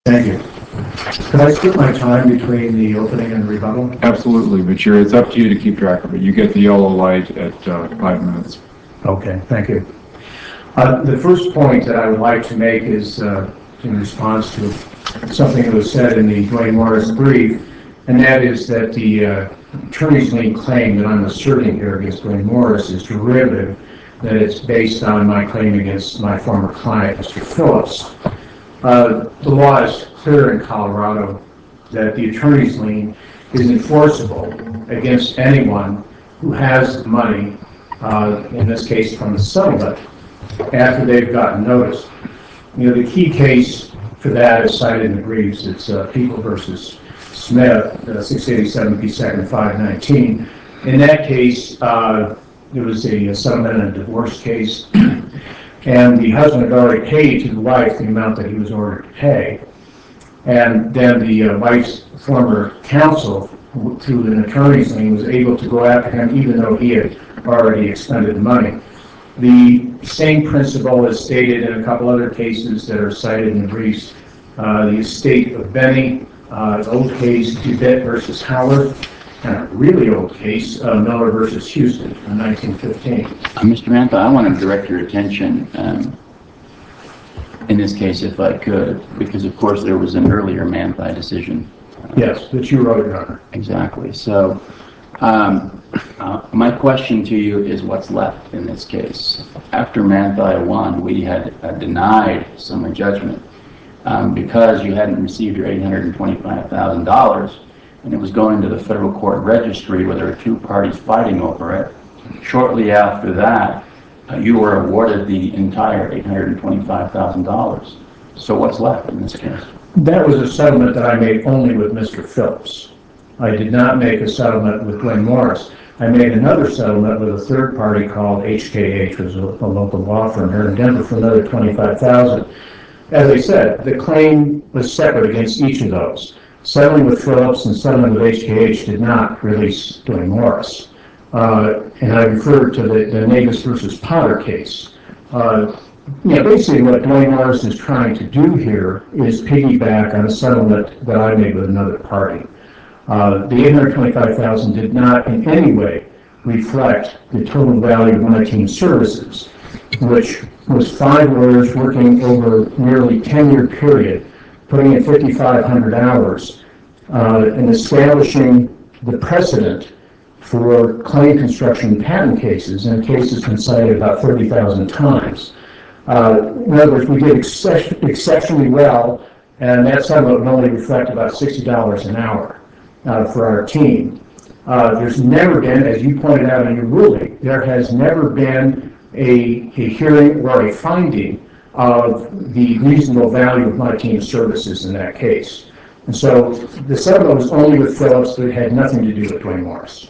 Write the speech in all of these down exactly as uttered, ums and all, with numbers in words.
Thank you. Could I split my time between the opening and rebuttal? Absolutely, but you're, it's up to you to keep track of it. You get the yellow light at uh, five minutes. Okay, thank you. Uh, the first point that I would like to make is uh, in response to something that was said in the Duane Morris brief, and that is that the uh, attorney's lien claim that I'm asserting here against Duane Morris is derivative, that it's based on my claim against my former client, Mister Phillips. Uh, the law is clear in Colorado that the attorney's lien is enforceable against anyone who has money, uh, in this case from the settlement, after they've gotten notice. You know, the key case for that is cited in the briefs. It's uh, People versus Smith, uh, six eighty-seven P second five nineteen. In that case, uh, there was a, a settlement and a divorce case, and the husband had already paid to the wife the amount that he was ordered to pay. And then the uh, wife's former counsel, through an attorney's lien, was able to go after him even though he had already expended money. The same principle is stated in a couple other cases that are cited in the briefs. Uh, the estate of Benny, uh, old case, Dubett versus Howard, and a really old case, uh, Miller versus Houston in nineteen fifteen. Uh, Mister Mantha, I want to direct your attention um, in this case, if I could, because of course there was an earlier Mantha decision. Yes, that you wrote, Your Honor. Exactly. So um, uh, my question to you is what's left in this case. After Mantha won, we had uh, denied summary judgment um, because you hadn't received your eight hundred twenty-five thousand dollars, and it was going to the federal court registry where there were two parties fighting over it. Shortly after that, uh, you were awarded the entire eight hundred twenty-five thousand dollars. So what's left in this case? That was a settlement that I made only with Mister Phillips. I did not make a settlement with Duane Morris. I made another settlement with a third party called H K H, which is a, a local law firm here in Denver, for another twenty-five thousand dollars. As I said, the claim was separate against each of those. Settling with Phillips and settling with H K H did not release Duane Morris. Uh, and I referred to the, the Nagus versus Potter case. Uh, Yeah, basically what Duane Morris is trying to do here is piggyback on a settlement that I made with another party. Uh, the eight hundred twenty-five thousand dollars did not in any way reflect the total value of my team's services, which was five lawyers working over nearly ten-year period, putting in fifty-five hundred hours, uh, and establishing the precedent for claim construction patent cases, and cases been cited about thirty thousand times. Uh, in other words, we did exce- exceptionally well, and that settlement would only reflect about sixty dollars an hour uh, for our team. Uh, there's never been, as you pointed out in your ruling, there has never been a, a hearing or a finding of the reasonable value of my team's services in that case. And so the settlement was only with Phillips, but it had nothing to do with Duane Morris.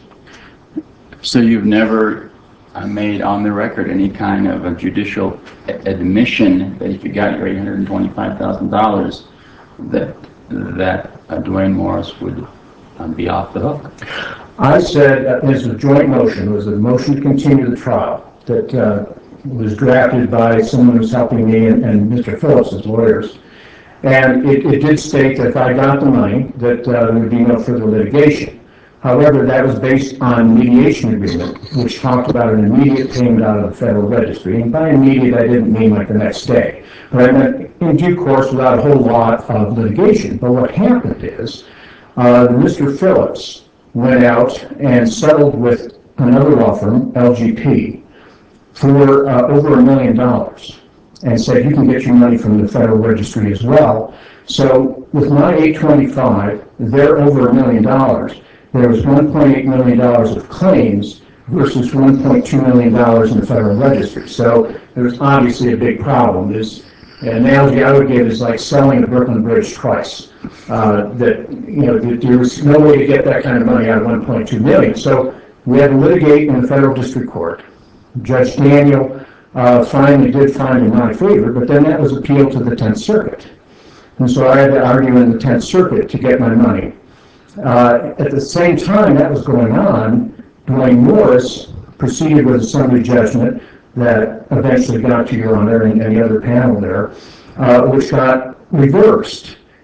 So you've never uh, made on the record any kind of a judicial admission that if you got your eight hundred twenty-five thousand dollars, that that uh, Duane Morris would um, be off the hook? I said uh, this was a joint motion. It was a motion to continue the trial that uh, was drafted by someone who was helping me and, and Mister Phillips' lawyers. And it, it did state that if I got the money, that uh, there would be no further litigation. However, that was based on mediation agreement, which talked about an immediate payment out of the Federal Registry. And by immediate, I didn't mean like the next day, but I meant in due course without a whole lot of litigation. But what happened is uh, Mister Phillips went out and settled with another law firm, L G P, for uh, over a million dollars, and said you can get your money from the Federal Registry as well. So with my eight twenty-five, they're over a million dollars. There was one point eight million dollars of claims versus one point two million dollars in the Federal Registry. So there's obviously a big problem. There's, an analogy I would give is like selling the Brooklyn Bridge twice. Uh, that, you know, there was no way to get that kind of money out of one point two million dollars. So we had to litigate in the Federal District Court. Judge Daniel uh, finally did find in my favor, but then that was appealed to the tenth Circuit. And so I had to argue in the tenth Circuit to get my money. Uh, at the same time that was going on, Duane Morris proceeded with a summary judgment that eventually got to Your Honor and, and the other panel there, uh, which got reversed.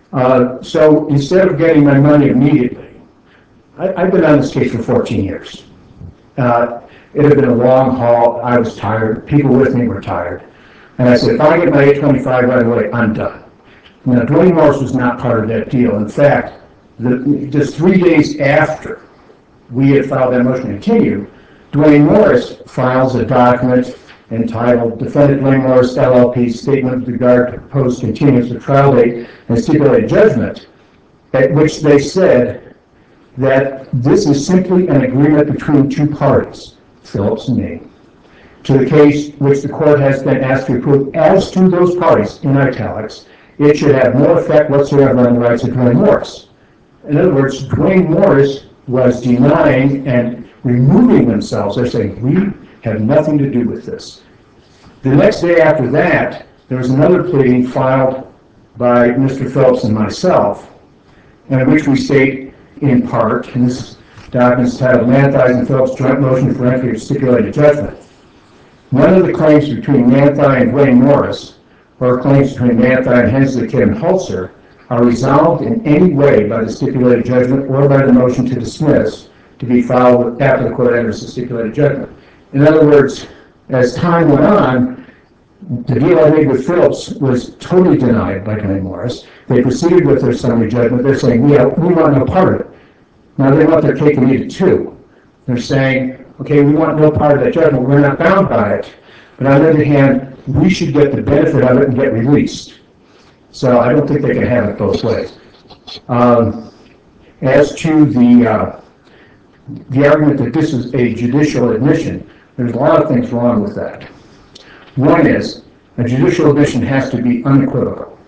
Uh, so instead of getting my money immediately, I, I've been on this case for fourteen years. Uh, it had been a long haul. I was tired. People with me were tired. And I said, if I get my eight twenty-five right away, I'm done. Now, Dwayne Morris was not part of that deal. In fact, the, just three days after we had filed that motion to continue, Dwayne Morris files a document entitled Defendant Dwayne Morris L L P Statement with regard to proposed continuance of trial date and stipulated judgment, at which they said that this is simply an agreement between two parties, Phillips and me, to the case which the court has been asked to approve as to those parties, in italics. It should have no effect whatsoever on the rights of Dwayne Morris. In other words, Dwayne Morris was denying and removing themselves. They're saying, we have nothing to do with this. The next day after that, there was another pleading filed by Mister Phillips and myself, in which we state in part, and this document is titled Manthei and Phillips Joint Motion for Entry of Stipulated Judgment. None of the claims between Manthei and Dwayne Morris, or claims between Manthei and Hensley, Kidd, and Holzer, are resolved in any way by the stipulated judgment or by the motion to dismiss to be filed after the court enters the stipulated judgment. In other words, as time went on, the deal I made with Phillips was totally denied by Dwayne Morris. They proceeded with their summary judgment. They're saying, yeah, we want no part of it. Now they want their cake and eat it too. They're saying, okay, we want no part of that judgment. We're not bound by it. But on the other hand, we should get the benefit of it and get released. So I don't think they can have it both ways. Um, as to the uh, the argument that this is a judicial admission, there's a lot of things wrong with that. One is, a judicial admission has to be unequivocal.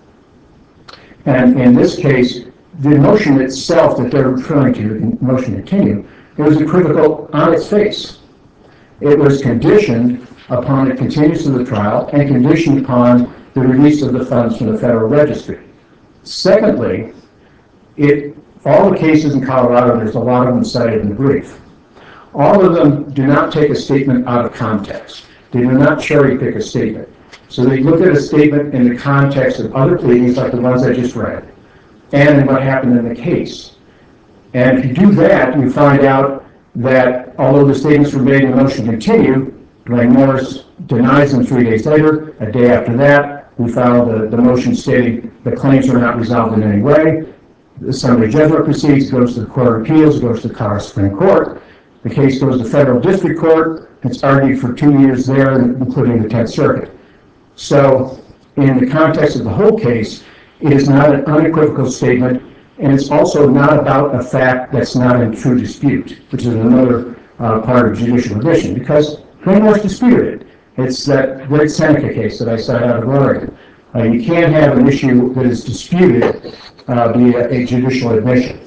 And in this case, the motion itself that they're referring to, the motion to continue, it was equivocal on its face. It was conditioned upon the continuance of the trial and conditioned upon the release of the funds from the Federal Registry. Secondly, it, all the cases in Colorado, there's a lot of them cited in the brief, all of them do not take a statement out of context. They do not cherry pick a statement. So they look at a statement in the context of other pleadings like the ones I just read, and in what happened in the case. And if you do that, you find out that although the statements were made in the motion to continue, Dwayne Morris denies them three days later. A day after that, we filed the, the motion stating the claims were not resolved in any way. The summary judgment proceeds, goes to the Court of Appeals, goes to the Colorado Supreme Court. The case goes to Federal District Court. It's argued for two years there, including the Tenth Circuit. So in the context of the whole case, it is not an unequivocal statement, and it's also not about a fact that's not in true dispute, which is another uh, part of judicial admission, because Dwayne Morris disputed it. It's that great Seneca case that I cited out of Oregon. Uh, you can't have an issue that is disputed uh, be a, a judicial admission.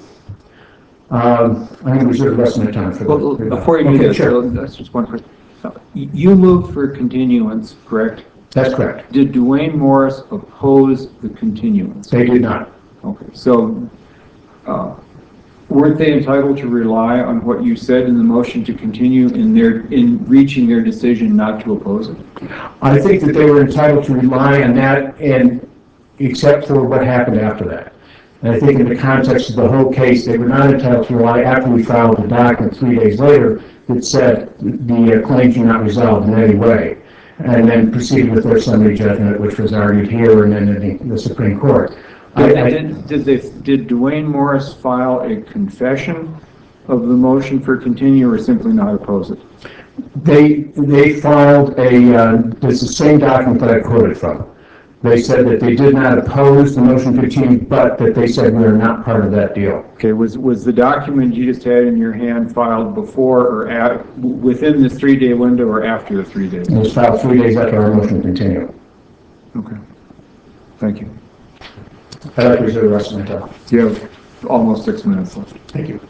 Um, I'm going to reserve the rest of my time for well, that. Before you do okay, that, sure. so that's just one question. You moved for continuance, correct? That's correct. Did Dwayne Morris oppose the continuance? They did not. Okay, so uh, weren't they entitled to rely on what you said in the motion to continue in their in reaching their decision not to oppose it? I think that they were entitled to rely on that, and except for what happened after that. And I think in the context of the whole case, they were not entitled to rely after we filed the document three days later that said the uh, claims were not resolved in any way, and then proceeded with their summary judgment, which was argued here and then in the, the Supreme Court. Did, I, I, did, did, they, did Dwayne Morris file a confession of the motion for continue or simply not oppose it? They they filed a, uh, it's the same document that I quoted from. They said that they did not oppose the motion to continue, but that they said we are not part of that deal. Okay, was was the document you just had in your hand filed before or at, within this three-day window or after the three days? It was filed three days after our motion to continue. Okay, thank you. I'd like to reserve the rest of my time. You have almost six minutes left. Thank you.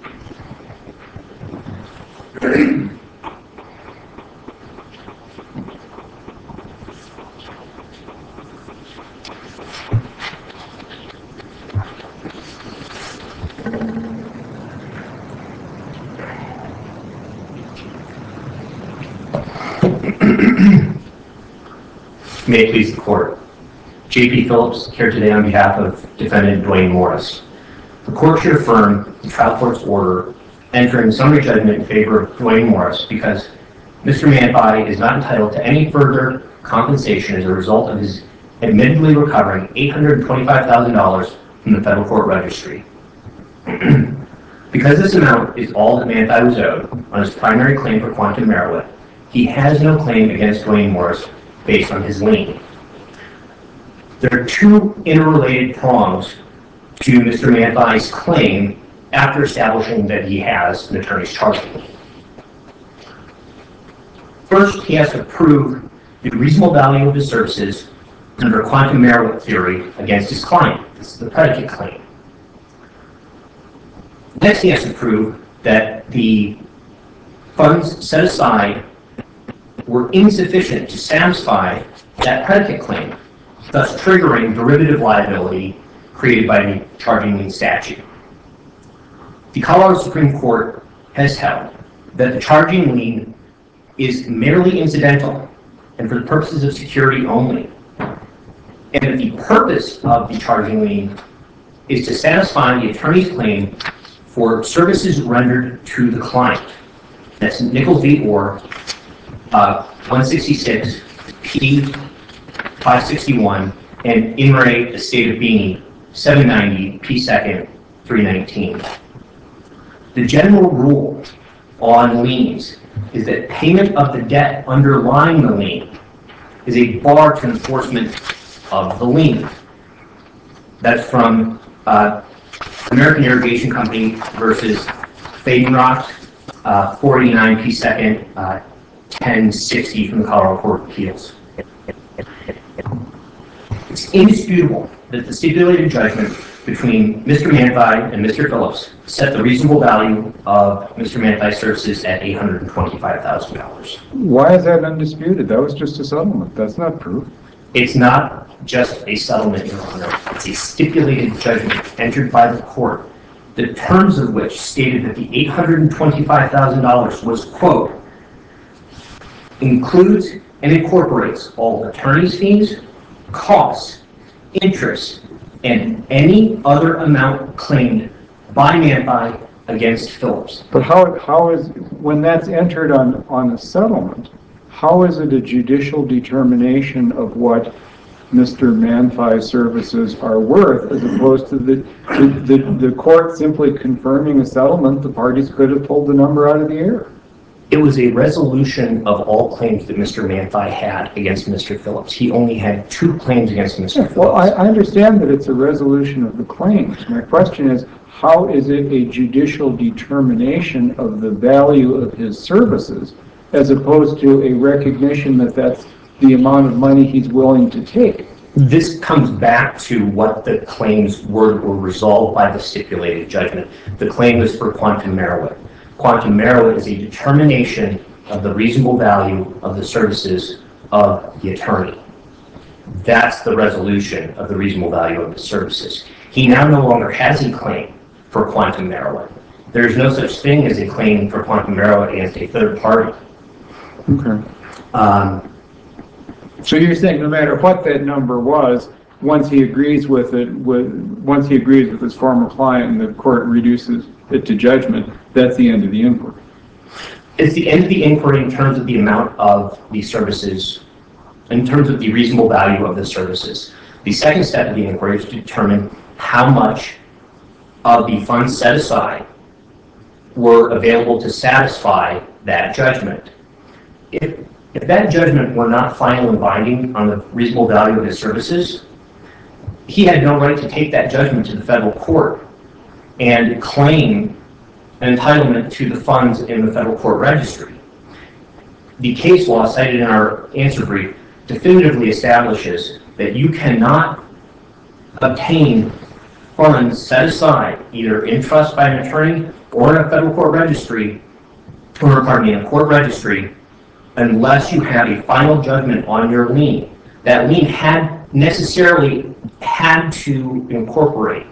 May it please the court. J P Phillips here today on behalf of defendant Dwayne Morris. The court should affirm the trial court's order entering summary judgment in favor of Dwayne Morris because Mister Manthei is not entitled to any further compensation as a result of his admittedly recovering eight hundred twenty-five thousand dollars from the federal court registry. Because this amount is all that Manthei was owed on his primary claim for quantum merit, he has no claim against Dwayne Morris based on his lien. There are two interrelated prongs to Mister Manthei's claim after establishing that he has an attorney's charging lien. First, he has to prove the reasonable value of his services under quantum merit theory against his client. This is the predicate claim. Next, he has to prove that the funds set aside were insufficient to satisfy that predicate claim, thus triggering derivative liability created by the charging lien statute. The Colorado Supreme Court has held that the charging lien is merely incidental and for the purposes of security only, and that the purpose of the charging lien is to satisfy the attorney's claim for services rendered to the client. That's Nichols v. Orr, uh, one sixty-six, P five sixty-one, and In re Estate of Beanie, seven ninety, P second, three nineteen. The general rule on liens is that payment of the debt underlying the lien is a bar to enforcement of the lien. That's from uh, American Irrigation Company versus Fadenrock, uh, four eighty-nine P second, uh, ten sixty from the Colorado Court of Appeals. It's indisputable that the stipulated judgment between Mister Manthei and Mister Phillips set the reasonable value of Mister Manthei's services at eight hundred twenty-five thousand dollars. Why is that undisputed? That was just a settlement. That's not proof. It's not just a settlement, Your Honor. It's a stipulated judgment entered by the court, the terms of which stated that the eight hundred twenty-five thousand dollars was, quote, includes and incorporates all attorney's fees, costs, interest, and any other amount claimed by Manthei against Phillips. But how, how is, when that's entered on, on a settlement, how is it a judicial determination of what Mister Manthei's services are worth, as opposed to the, the, the, the court simply confirming a settlement? The parties could have pulled the number out of the air. It was a resolution of all claims that Mister Manthei had against Mister Phillips. He only had two claims against Mister Phillips. Well, I, I understand that it's a resolution of the claims. My question is, how is it a judicial determination of the value of his services, as opposed to a recognition that that's the amount of money he's willing to take? This comes back to what the claims were, were resolved by the stipulated judgment. The claim was for quantum merit. Quantum merit is a determination of the reasonable value of the services of the attorney. That's the resolution of the reasonable value of the services. He now no longer has a claim for quantum merit. There is no such thing as a claim for quantum merit against a third party. Okay. Um, So you're saying no matter what that number was, once he agrees with it, with, once he agrees with his former client and the court reduces it to judgment, that's the end of the inquiry? It's the end of the inquiry in terms of the amount of the services, in terms of the reasonable value of the services. The second step of the inquiry is to determine how much of the funds set aside were available to satisfy that judgment. If, if that judgment were not final and binding on the reasonable value of his services, he had no right to take that judgment to the federal court and claim an entitlement to the funds in the federal court registry. The case law cited in our answer brief definitively establishes that you cannot obtain funds set aside either in trust by an attorney or in a federal court registry, or pardon me, in a court registry, unless you have a final judgment on your lien. That lien had necessarily had to incorporate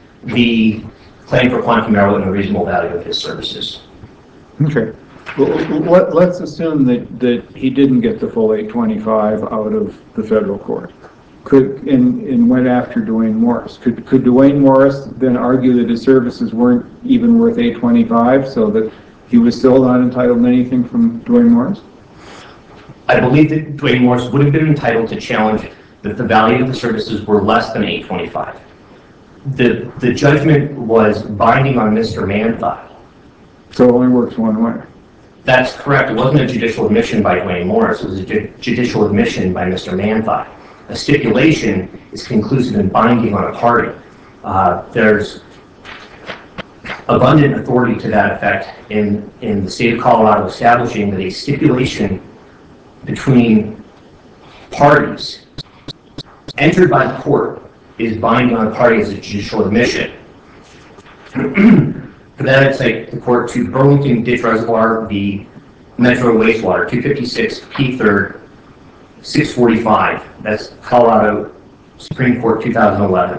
the claim for quantum merit and the reasonable value of his services. Okay. Well, let, let's assume that, that he didn't get the full eight twenty-five out of the federal court. could, and, and went after Dwayne Morris. Could, could Dwayne Morris then argue that his services weren't even worth eight twenty-five, so that he was still not entitled to anything from Dwayne Morris? I believe that Dwayne Morris would have been entitled to challenge that the value of the services were less than eight twenty-five. The, the judgment was binding on Mister Manthei. So it only works one way. That's correct. It wasn't a judicial admission by Dwayne Morris. It was a ju judicial admission by Mister Manthei. A stipulation is conclusive and binding on a party. Uh, there's abundant authority to that effect in, in the state of Colorado establishing that a stipulation between parties entered by the court is binding on a party as a judicial admission. For that, I'd cite the court to Burlington Ditch Reservoir v. Metro Wastewater, two fifty-six P third, six forty-five. That's Colorado Supreme Court, two thousand eleven.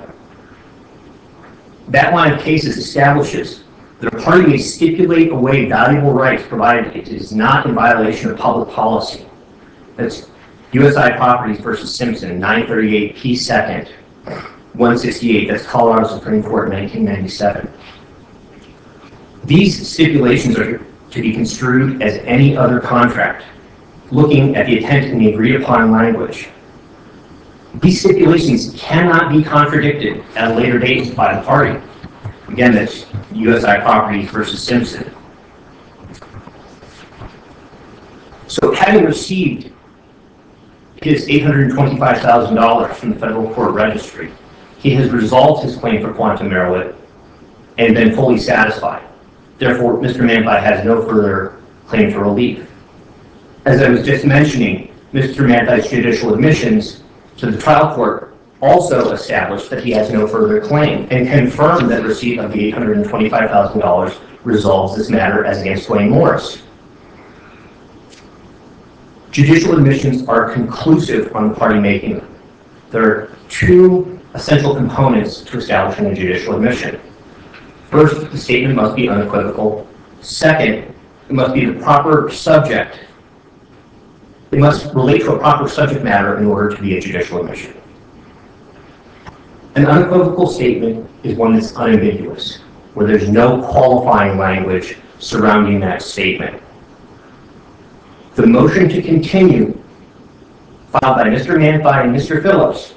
That line of cases establishes that a party may stipulate away valuable rights provided it is not in violation of public policy. That's U S I Properties versus Simpson, nine thirty-eight P second, one sixty-eight. That's Colorado Supreme Court, nineteen ninety-seven. These stipulations are to be construed as any other contract, looking at the intent in the agreed upon language. These stipulations cannot be contradicted at a later date by the party. Again, that's U S I Properties versus Simpson. So having received his eight hundred twenty-five thousand dollars from the federal court registry, he has resolved his claim for quantum merit and been fully satisfied. Therefore, Mister Manthei has no further claim for relief. As I was just mentioning, Mister Manthei's judicial admissions to the trial court also established that he has no further claim and confirmed that receipt of the eight hundred twenty-five thousand dollars resolves this matter as against Dwayne Morris. Judicial admissions are conclusive on the party making them. There are two essential components to establishing a judicial admission. First, the statement must be unequivocal. Second, it must be the proper subject. It must relate to a proper subject matter in order to be a judicial admission. An unequivocal statement is one that's unambiguous, where there's no qualifying language surrounding that statement. The motion to continue, filed by Mister Manthei and Mister Phillips,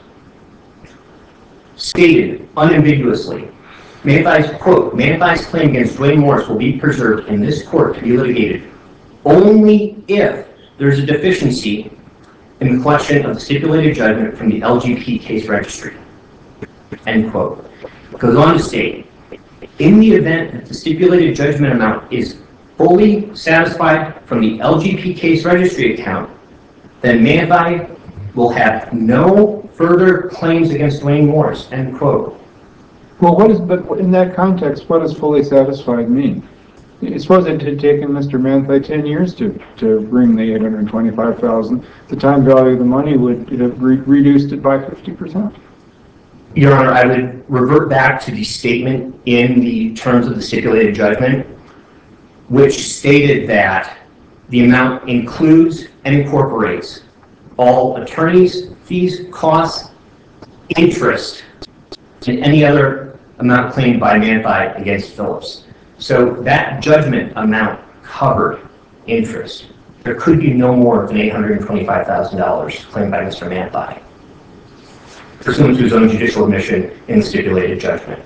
stated unambiguously, Manthei's, quote, Manthei's claim against Dwayne Morris will be preserved in this court to be litigated only if there's a deficiency in the collection of the stipulated judgment from the L G P case registry, end quote. It goes on to state, in the event that the stipulated judgment amount is fully satisfied from the L G P case registry account, then Manthei will have no further claims against Dwayne Morris, end quote. Well, what is, but in that context, what does fully satisfied mean? I suppose it had taken Mister Manthei ten years to, to bring the eight hundred twenty-five thousand dollars. The time value of the money would have re reduced it by fifty percent. Your Honor, I would revert back to the statement in the terms of the stipulated judgment, which stated that the amount includes and incorporates all attorneys' fees, costs, interest, and any other amount claimed by Manthei against Phillips. So that judgment amount covered interest. There could be no more than eight hundred twenty-five thousand dollars claimed by Mister Manthei, pursuant to his own judicial admission in the stipulated judgment.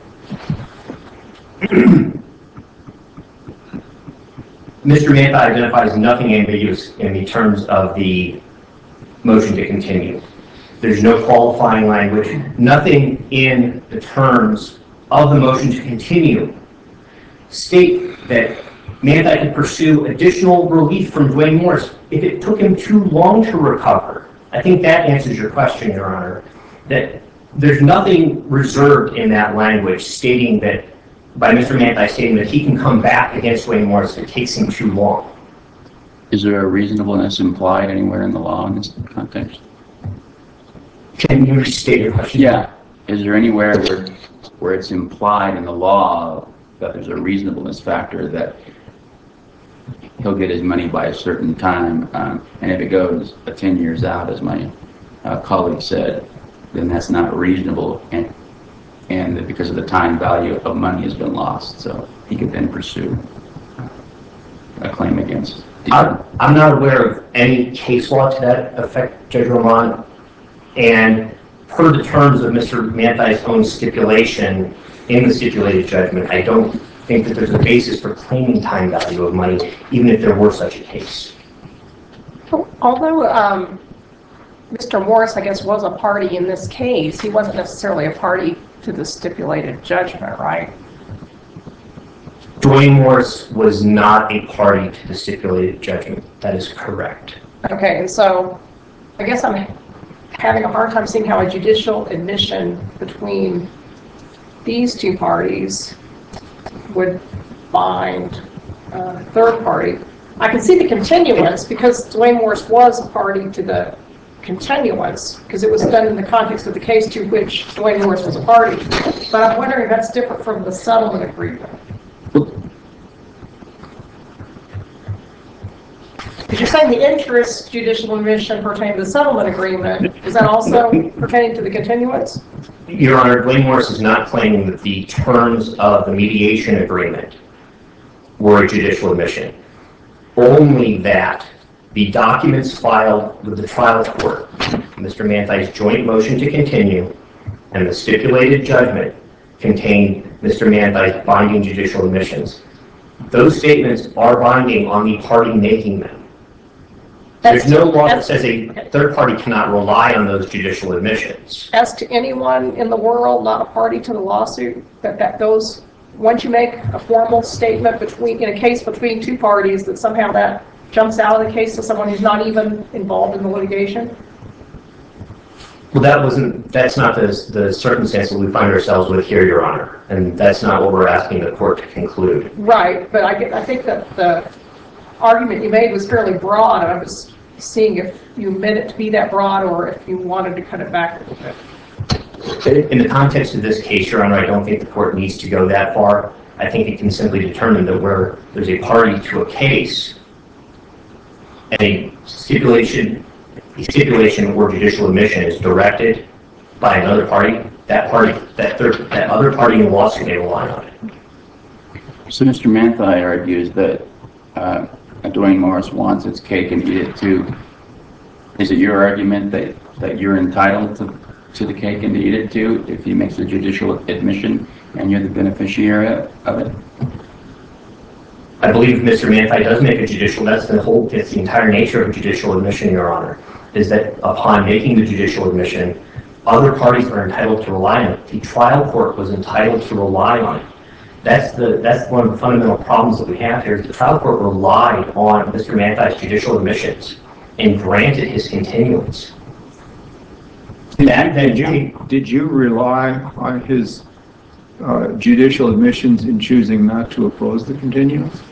Mister Manthei identifies nothing ambiguous in the terms of the motion to continue. There's no qualifying language, nothing in the terms of the motion to continue state that Manthei could pursue additional relief from Dwayne Morris if it took him too long to recover. I think that answers your question, Your Honor, that there's nothing reserved in that language stating that, by Mister Manthei stating that he can come back against Dwayne Morris if it takes him too long. Is there a reasonableness implied anywhere in the law in this context? Can you restate your question? Yeah. Is there anywhere where, where it's implied in the law that there's a reasonableness factor that he'll get his money by a certain time, um, and if it goes uh, ten years out, as my uh, colleague said, then that's not reasonable, and and that because of the time value of money has been lost, so he could then pursue a claim against. I'm, I'm not aware of any case law to that effect, Judge Roman, and per the terms of Mister Manthei's own stipulation in the stipulated judgment, I don't think that there's a basis for claiming time value of money, even if there were such a case. Although um, Mister Morris, I guess, was a party in this case, he wasn't necessarily a party to the stipulated judgment, right? Dwayne Morris was not a party to the stipulated judgment. That is correct. Okay, and so I guess I'm having a hard time seeing how a judicial admission between these two parties would bind a third party. I can see the continuance because Dwayne Morris was a party to the continuance because it was done in the context of the case to which Dwayne Morris was a party. But I'm wondering if that's different from the settlement agreement. Because you're saying the interest judicial admission pertaining to the settlement agreement, is that also pertaining to the continuance? Your Honor, Dwayne Morris is not claiming that the terms of the mediation agreement were a judicial admission. Only that the documents filed with the trial court, Mister Manthei's joint motion to continue, and the stipulated judgment contained Mister Manthei's binding judicial admissions. Those statements are binding on the party making them. There's no law that says a third party cannot rely on those judicial admissions. As to anyone in the world not a party to the lawsuit, that, that those, once you make a formal statement between, in a case between two parties, that somehow that jumps out of the case to someone who's not even involved in the litigation? Well, that wasn't, that's not the, the circumstance that we find ourselves with here, Your Honor. And that's not what we're asking the court to conclude. Right, but I, get, I think that the argument you made was fairly broad. I was seeing if you meant it to be that broad or if you wanted to cut it back a little bit. In the context of this case, Your Honor, I don't think the court needs to go that far. I think it can simply determine that where there's a party to a case and a stipulation, a stipulation or judicial admission is directed by another party, that party, that third, that other party in the lawsuit may rely on it. So Mister Manthei argues that uh, Dwayne Morris wants its cake and eat it too. Is it your argument that, that you're entitled to, to the cake and to eat it too if he makes a judicial admission and you're the beneficiary of it? I believe Mister Manthei does make a judicial, that's the whole, it's the entire nature of a judicial admission, Your Honor, is that upon making the judicial admission, other parties are entitled to rely on it. The trial court was entitled to rely on it. That's the that's one of the fundamental problems that we have here. The trial court relied on Mister Manthei's judicial admissions and granted his continuance. That, Did you, did you rely on his uh, judicial admissions in choosing not to oppose the continuance?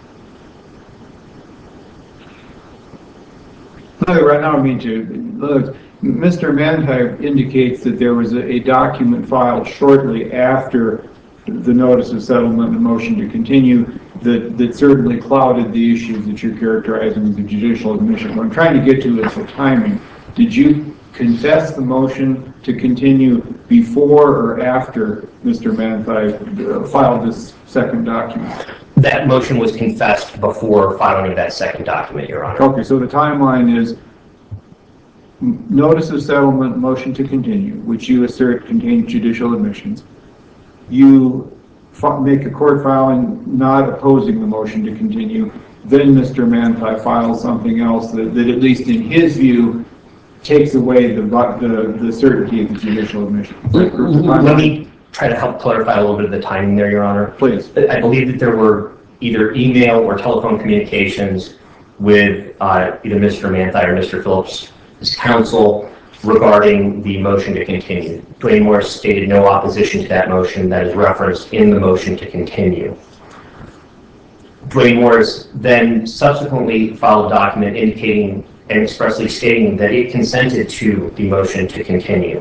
Look, right now, I mean to look. Mister Manthei indicates that there was a, a document filed shortly after the notice of settlement and motion to continue that, that certainly clouded the issues that you're characterizing as a judicial admission. What I'm trying to get to is the timing. Did you contest the motion to continue before or after Mister Manthei uh, filed this second document? that motion was confessed before filing that second document, Your Honor. Okay, so the timeline is notice of settlement, motion to continue, which you assert contained judicial admissions. You make a court filing not opposing the motion to continue. Then Mister Manthei files something else that, that, at least in his view, takes away the the, the certainty of the judicial admission. Let me try to help clarify a little bit of the timing there, Your Honor. Please. I believe that there were either email or telephone communications with uh, either Mister Manthei or Mister Phillips' counsel regarding the motion to continue. Dwayne Morris stated no opposition to that motion that is referenced in the motion to continue. Dwayne Morris then subsequently filed a document indicating and expressly stating that it consented to the motion to continue.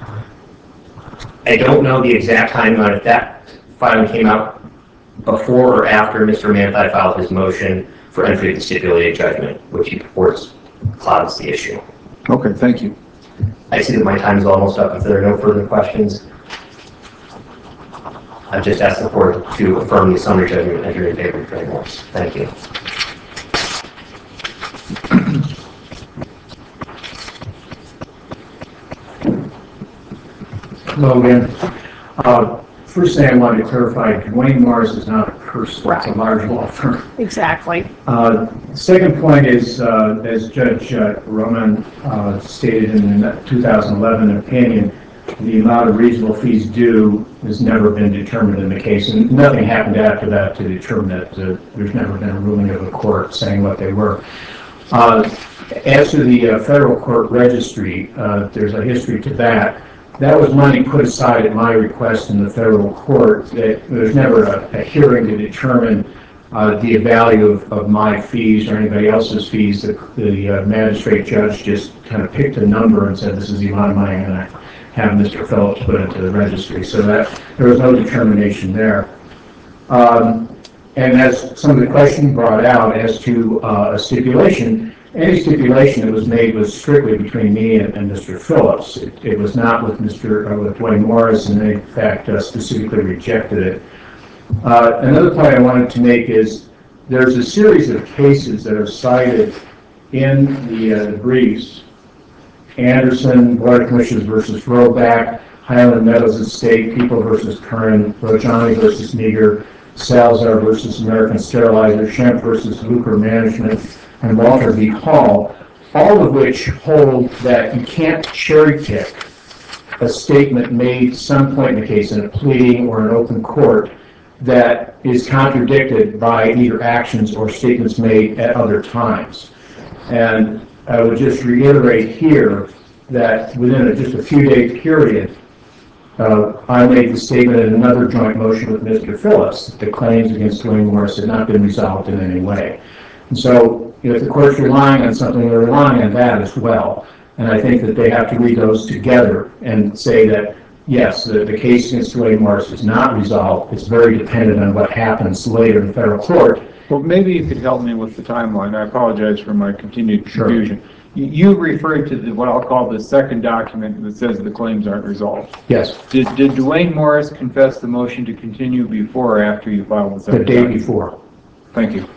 I don't know the exact timeline if that filing came out before or after Mister Manthei filed his motion for entry of the stipulated judgment, which he purports clouds the issue. Okay, thank you. I see that my time is almost up. If there are no further questions, I've just asked the court to affirm the summary judgment entered in favor of Dwayne Morris. Thank you. Hello again. Uh, First thing I want to clarify, Dwayne Morris is not a person, it's a large law firm. Exactly. Uh, Second point is, uh, as Judge uh, Roman uh, stated in the two thousand eleven opinion, the amount of reasonable fees due has never been determined in the case, and nothing happened after that to determine that. Uh, there's never been a ruling of a court saying what they were. Uh, as to the uh, federal court registry, uh, there's a history to that. That was money put aside at my request in the federal court. That there's never a, a hearing to determine uh, the value of, of my fees or anybody else's fees. The, the uh, magistrate judge just kind of picked a number and said, this is the amount of money I'm going to have Mister Phillips put into the registry. So that there was no determination there. Um, and as some of the questions brought out as to uh, a stipulation, any stipulation that was made was strictly between me and, and Mister Phillips. It, it was not with Mister Uh, with Dwayne Morris, and they in fact uh, specifically rejected it. Uh, another point I wanted to make is there's a series of cases that are cited in the, uh, the briefs. Anderson, Board of Commissioners versus Roback, Highland Meadows Estate, People versus Curran, Rojani versus Meager, Salazar versus American Sterilizer, Shemp versus Lucre Management, and Walter V. Hall, all of which hold that you can't cherry pick a statement made some point in the case in a pleading or an open court that is contradicted by either actions or statements made at other times. And I would just reiterate here that within a, just a few day period, uh, I made the statement in another joint motion with Mister Phillips that the claims against Dwayne Morris had not been resolved in any way. And so if the court's relying on something, they're relying on that as well. And I think that they have to read those together and say that, yes, the, the case against Dwayne Morris is not resolved. It's very dependent on what happens later in federal court. Well, maybe you could help me with the timeline. I apologize for my continued Sure. confusion. You, you referred to the, what I'll call the second document that says the claims aren't resolved. Yes, Did, did Dwayne Morris confess the motion to continue before or after you filed the the second day document? before. Thank you.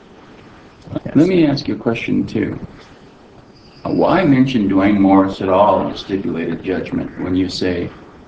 Let me ask you a question too. Uh, Why mention Dwayne Morris at all in the stipulated judgment when you say,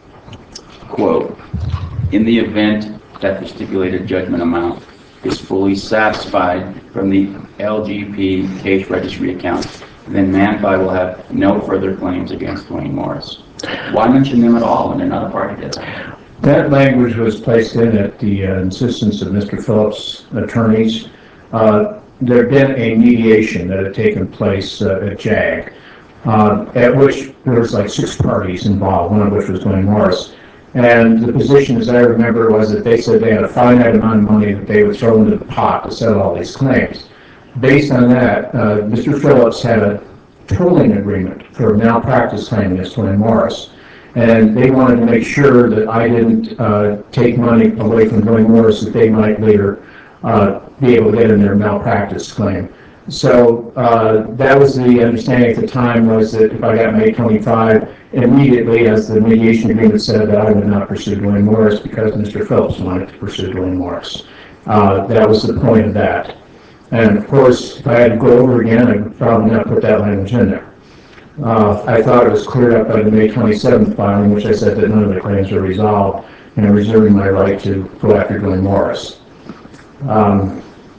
quote, in the event that the stipulated judgment amount is fully satisfied from the L G P case registry account, then Manfi will have no further claims against Dwayne Morris. Why mention them at all when they're not a party to that? That language was placed in at the uh, insistence of Mister Phillips' attorneys. Uh, there had been a mediation that had taken place uh, at JAG, uh, at which there was like six parties involved, one of which was Dwayne Morris. And the position, as I remember, was that they said they had a finite amount of money that they would throw into the pot to settle all these claims. Based on that, uh, Mister Phillips had a tolling agreement for a malpractice claim against Dwayne Morris. And they wanted to make sure that I didn't uh, take money away from Dwayne Morris that they might later uh, be able to get in their malpractice claim. So uh, that was the understanding at the time, was that if I got May twenty-five, immediately as the mediation agreement said, that I would not pursue Dwayne Morris because Mister Phillips wanted to pursue Dwayne Morris. Uh, that was the point of that. And of course, if I had to go over again, I would probably not put that language in there. Uh, I thought it was cleared up by the May twenty-seventh filing, which I said that none of the claims were resolved, and I'm reserving my right to go after Dwayne Morris. Um,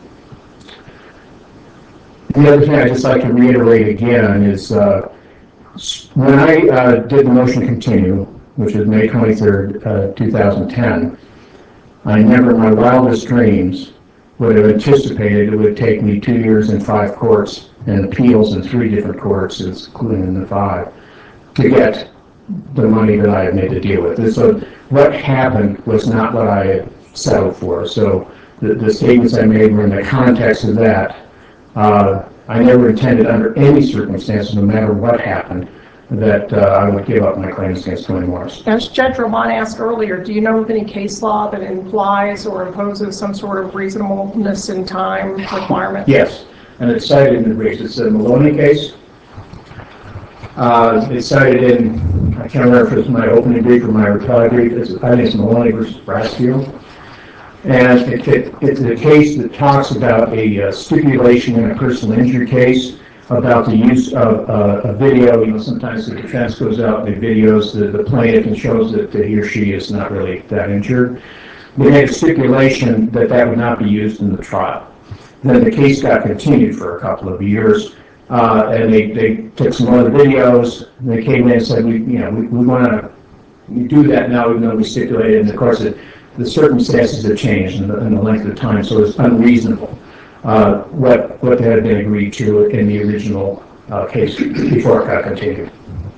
the other thing I'd just like to reiterate again is uh, when I uh, did the motion to continue, which was May twenty-third, uh, two thousand ten, I never in my wildest dreams would have anticipated it would take me two years in five courts and appeals in three different courts, including in the five, to get the money that I had made to deal with. And so what happened was not what I had settled for. So the, the statements I made were in the context of that. Uh, I never intended under any circumstances, no matter what happened, that uh, I would give up my claims against Dwayne Morris. As Judge Roman asked earlier, do you know of any case law that implies or imposes some sort of reasonableness in time requirement? Yes, and it's cited in the briefs. It's a Maloney case. Uh, It's cited in, I can't remember if it's my opening brief or my reply brief, it's, I think it's Maloney versus Brasfield. And it, it, it's a case that talks about a uh, stipulation in a personal injury case about the use of uh, a video. You know, sometimes the defense goes out, and they videos the, the plaintiff and shows that he or she is not really that injured. They made a stipulation that that would not be used in the trial. Then the case got continued for a couple of years, uh, and they, they took some other videos, and they came in and said, we, you know, we, we want to do that now, even though we stipulated, and of course, it, the circumstances have changed in the, in the length of time, so it's unreasonable, uh, what, what had been agreed to in the original uh, case before it got continued.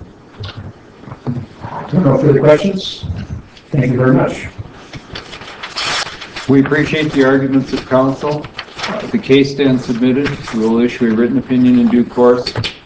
No further questions? Thank you very much. We appreciate the arguments of counsel. Uh, The case stands submitted. We will issue a written opinion in due course.